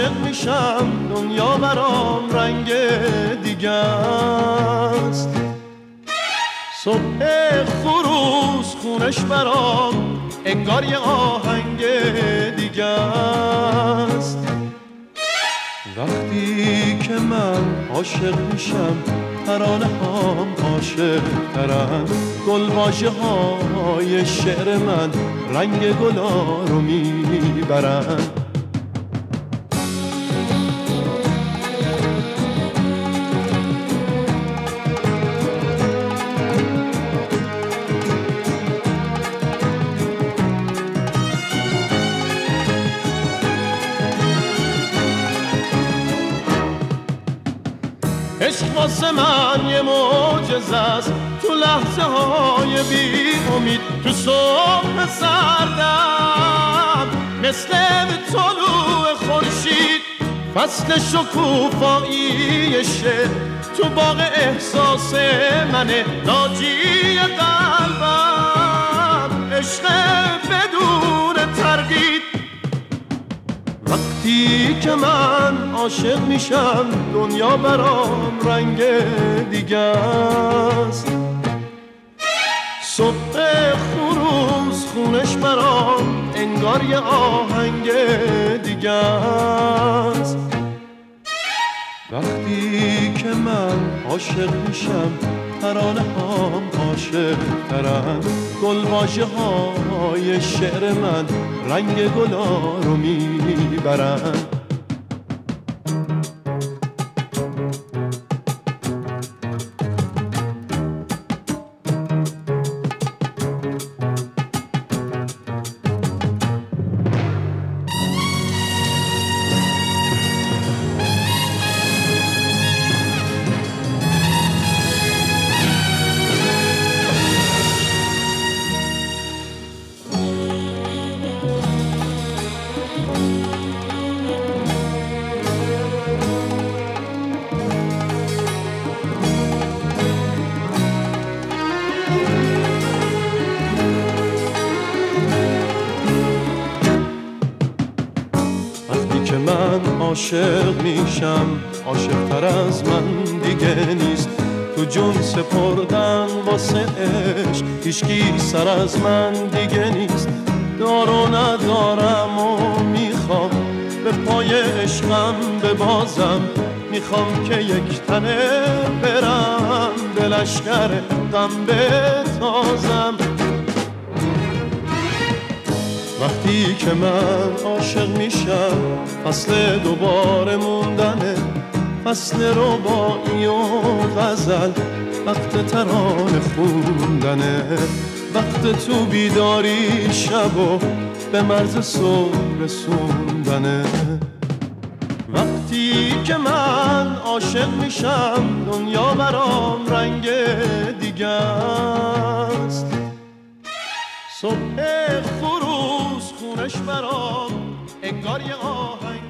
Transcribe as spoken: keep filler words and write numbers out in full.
عاشق میشم دنیا برام رنگ دیگه است. صبح خروس خونش برام انگار یه آهنگ دیگه است. وقتی که من عاشق میشم ترانه هام عاشق ترن، گل واژه های شعر من رنگ گلا رو میبرن. عشق واسه من یه معجزه است، تو لحظه های بی امید، تو صبح سردم مثل طلوع خورشید، فصل شکوفایی شعر تو باغ احساس منه، ناجی قلبم عشق بدون تردید. وقتی که من عاشق میشم دنیا برام رنگ دیگه است. صبح خروس خونش برام انگار یه آهنگ دیگه است. وقتی که من عاشق میشم ترانه هام عاشق ترن، گل واژه های شعر من رنگ گلا رو میبرن. من عاشق میشم عاشق تر از من دیگه نیست، تو جون سپردن واسه عشق هیچکی سر از من دیگه نیست. دار و ندارم و میخوام به پای عشقم ببازم، میخوام که یک تنه برم به لشکر غم بتازم. وقتی که من عاشق میشم فصل دوباره موندنه، فصل رباعی و غزل، وقت ترانه خوندنه، وقت تو بیداری شب و به مرز صبح رسوندنه. وقتی که من عاشق میشم دنیا برام رنگ دیگه است. صبح خروس خونش برام انگار یه آهنگ